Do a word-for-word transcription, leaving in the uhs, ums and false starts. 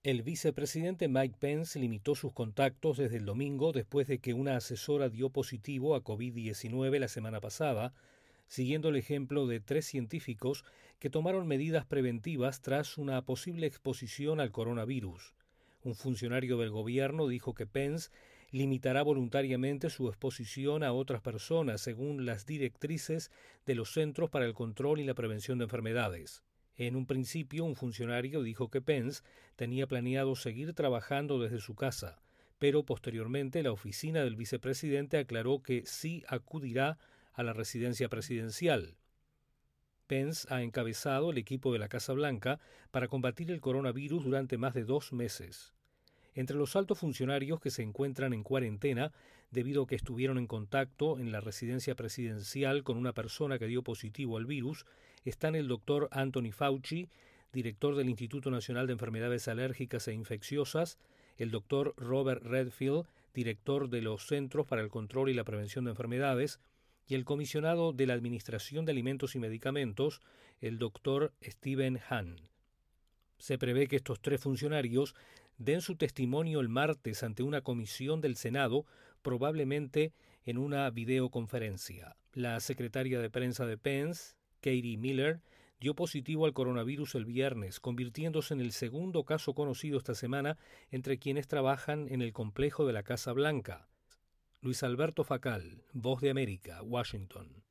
El vicepresidente Mike Pence limitó sus contactos desde el domingo después de que una asesora dio positivo a COVID diecinueve la semana pasada, siguiendo el ejemplo de tres científicos que tomaron medidas preventivas tras una posible exposición al coronavirus. Un funcionario del gobierno dijo que Pence limitará voluntariamente su exposición a otras personas según las directrices de los Centros para el Control y la Prevención de Enfermedades. En un principio, un funcionario dijo que Pence tenía planeado seguir trabajando desde su casa, pero posteriormente la oficina del vicepresidente aclaró que sí acudirá a la residencia presidencial. Pence ha encabezado el equipo de la Casa Blanca para combatir el coronavirus durante más de dos meses. Entre los altos funcionarios que se encuentran en cuarentena debido a que estuvieron en contacto en la residencia presidencial con una persona que dio positivo al virus están el doctor Anthony Fauci, director del Instituto Nacional de Enfermedades Alérgicas e Infecciosas, el doctor Robert Redfield, director de los Centros para el Control y la Prevención de Enfermedades, y el comisionado de la Administración de Alimentos y Medicamentos, el doctor Stephen Hahn. Se prevé que estos tres funcionarios den su testimonio el martes ante una comisión del Senado, probablemente en una videoconferencia. La secretaria de prensa de Pence, Katie Miller, dio positivo al coronavirus el viernes, convirtiéndose en el segundo caso conocido esta semana entre quienes trabajan en el complejo de la Casa Blanca. Luis Alberto Facal, Voz de América, Washington.